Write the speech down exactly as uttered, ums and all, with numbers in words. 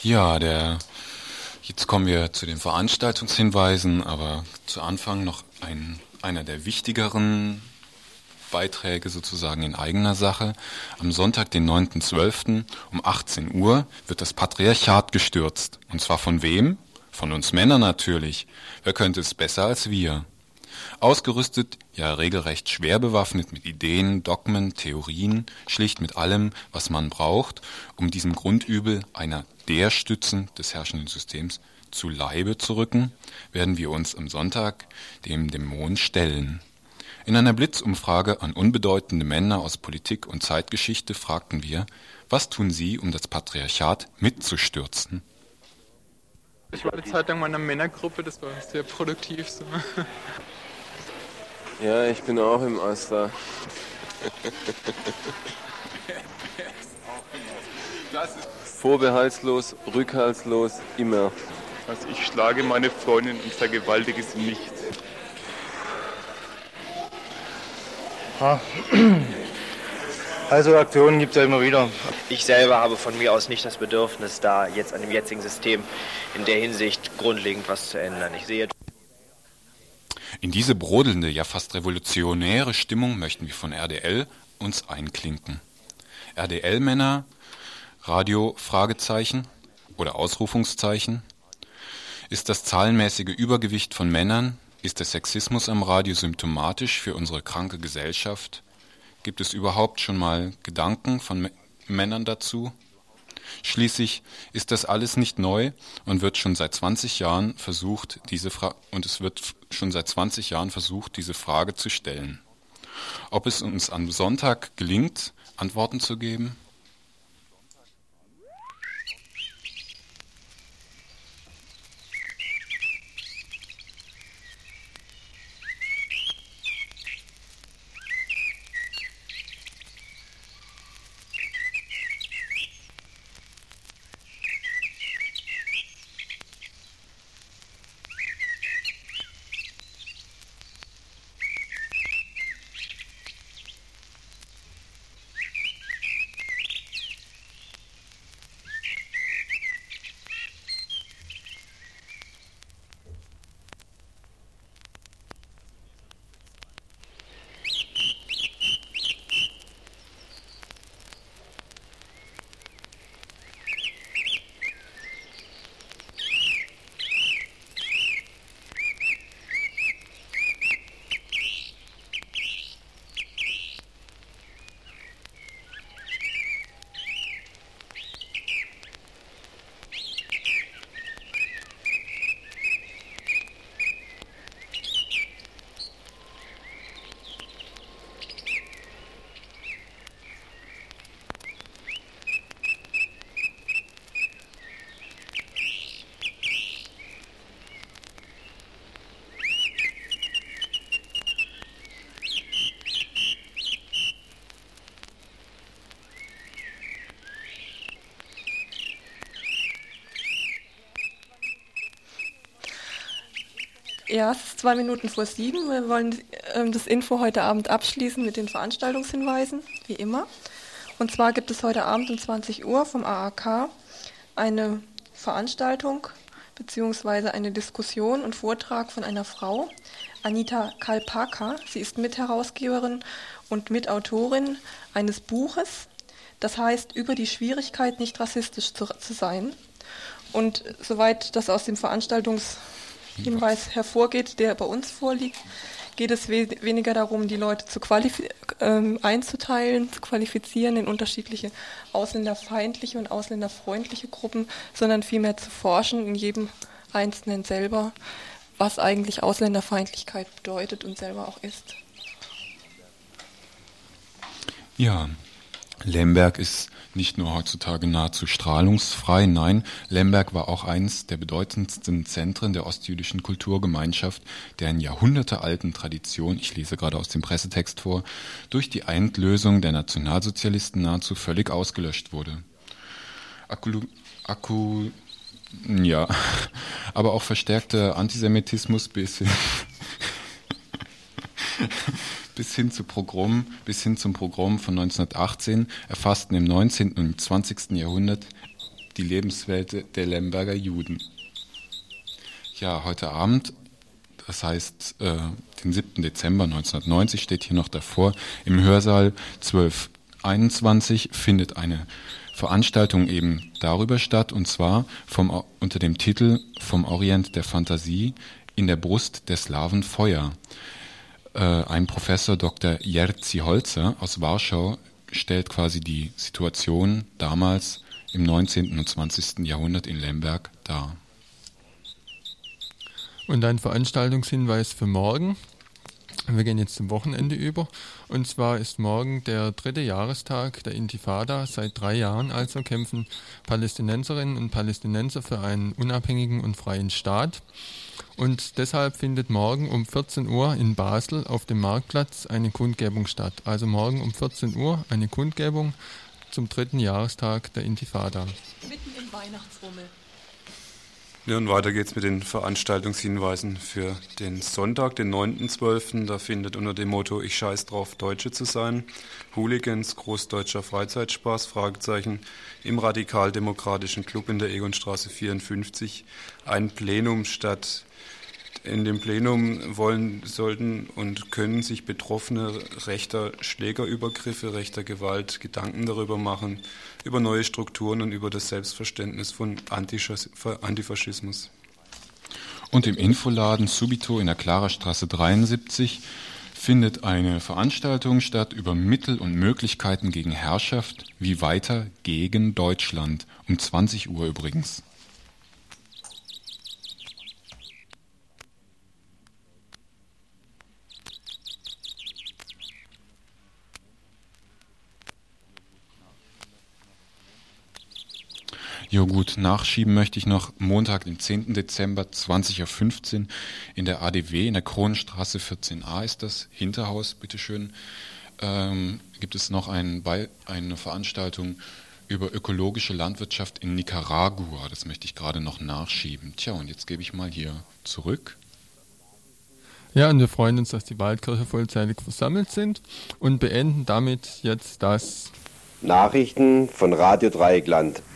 Ja, der, jetzt kommen wir zu den Veranstaltungshinweisen, aber zu Anfang noch ein, einer der wichtigeren Beiträge sozusagen in eigener Sache. Am Sonntag, den neunten zwölften um achtzehn Uhr wird das Patriarchat gestürzt. Und zwar von wem? Von uns Männern natürlich. Wer könnte es besser als wir? Ausgerüstet, ja regelrecht schwer bewaffnet mit Ideen, Dogmen, Theorien, schlicht mit allem, was man braucht, um diesem Grundübel einer der Stützen des herrschenden Systems zu Leibe zu rücken, werden wir uns am Sonntag dem Dämon stellen. In einer Blitzumfrage an unbedeutende Männer aus Politik und Zeitgeschichte fragten wir, was tun sie, um das Patriarchat mitzustürzen? Ich war eine Zeit lang in meiner Männergruppe, das war sehr produktiv. So. Ja, ich bin auch im Asta. Vorbehaltslos, rückhaltslos, immer. Also ich schlage meine Freundin und vergewaltige sie nicht. Also Aktionen gibt es ja immer wieder. Ich selber habe von mir aus nicht das Bedürfnis, da jetzt an dem jetzigen System in der Hinsicht grundlegend was zu ändern. Ich sehe In diese brodelnde, ja fast revolutionäre Stimmung möchten wir von R D L uns einklinken. R D L-Männer, Radio, Fragezeichen oder Ausrufungszeichen. Ist das zahlenmäßige Übergewicht von Männern, ist der Sexismus am Radio symptomatisch für unsere kranke Gesellschaft? Gibt es überhaupt schon mal Gedanken von M- Männern dazu? Schließlich ist das alles nicht neu und wird schon seit zwanzig Jahren versucht, diese Fra- und es wird f- schon seit zwanzig Jahren versucht, diese Frage zu stellen. Ob es uns am Sonntag gelingt, Antworten zu geben? Ja, es ist zwei Minuten vor sieben. Wir wollen ähm, das Info heute Abend abschließen mit den Veranstaltungshinweisen, wie immer. Und zwar gibt es heute Abend um zwanzig Uhr vom A A K eine Veranstaltung bzw. eine Diskussion und Vortrag von einer Frau, Anita Kalpaka. Sie ist Mitherausgeberin und Mitautorin eines Buches, das heißt «Über die Schwierigkeit, nicht rassistisch zu, zu sein». Und soweit das aus dem Veranstaltungshinweis hervorgeht, der bei uns vorliegt, geht es we- weniger darum, die Leute zu qualifi- ähm, einzuteilen, zu qualifizieren in unterschiedliche ausländerfeindliche und ausländerfreundliche Gruppen, sondern vielmehr zu forschen in jedem Einzelnen selber, was eigentlich Ausländerfeindlichkeit bedeutet und selber auch ist. Ja, Lemberg ist nicht nur heutzutage nahezu strahlungsfrei, nein, Lemberg war auch eines der bedeutendsten Zentren der ostjüdischen Kulturgemeinschaft, deren jahrhundertealten Tradition, ich lese gerade aus dem Pressetext vor, durch die Endlösung der Nationalsozialisten nahezu völlig ausgelöscht wurde. Akku, Akku ja, aber auch verstärkter Antisemitismus bis hin bis hin zu Pogrom, bis hin zum Pogrom von neunzehnhundertachtzehn erfassten im neunzehnten und zwanzigsten Jahrhundert die Lebenswelt der Lemberger Juden. Ja, heute Abend, das heißt äh, den siebten Dezember neunzehnhundertneunzig, steht hier noch davor, im Hörsaal zwölf einundzwanzig findet eine Veranstaltung eben darüber statt, und zwar vom, unter dem Titel Vom Orient der Fantasie in der Brust der Slawen Feuer. Äh, ein Professor Doktor Jerzy Holzer aus Warschau stellt quasi die Situation damals im neunzehnten und zwanzigsten Jahrhundert in Lemberg dar. Und ein Veranstaltungshinweis für morgen. Wir gehen jetzt zum Wochenende über. Und zwar ist morgen der dritte Jahrestag der Intifada. Seit drei Jahren also kämpfen Palästinenserinnen und Palästinenser für einen unabhängigen und freien Staat. Und deshalb findet morgen um vierzehn Uhr in Basel auf dem Marktplatz eine Kundgebung statt. Also morgen um vierzehn Uhr eine Kundgebung zum dritten Jahrestag der Intifada. Mitten im Weihnachtsrummel. Ja, und weiter geht's mit den Veranstaltungshinweisen für den Sonntag, den neunten zwölften Da findet unter dem Motto Ich scheiß drauf, Deutsche zu sein, Hooligans, großdeutscher Freizeitspaß, Fragezeichen, im radikaldemokratischen Club in der Egonstraße vierundfünfzig ein Plenum statt. In dem Plenum wollen, sollten und können sich Betroffene rechter Schlägerübergriffe, rechter Gewalt Gedanken darüber machen, über neue Strukturen und über das Selbstverständnis von Antifaschismus. Und im Infoladen Subito in der Klarerstraße dreiundsiebzig findet eine Veranstaltung statt über Mittel und Möglichkeiten gegen Herrschaft, wie weiter gegen Deutschland, um zwanzig Uhr übrigens. Jo gut, nachschieben möchte ich noch Montag, den zehnten Dezember, zwanzig Uhr fünfzehn in der A D W, in der Kronenstraße vierzehn a ist das, Hinterhaus, bitteschön, ähm, gibt es noch ein, eine Veranstaltung über ökologische Landwirtschaft in Nicaragua. Das möchte ich gerade noch nachschieben. Tja, und jetzt gebe ich mal hier zurück. Ja, und wir freuen uns, dass die Waldkirche vollzeitig versammelt sind und beenden damit jetzt das Nachrichten von Radio Dreieckland.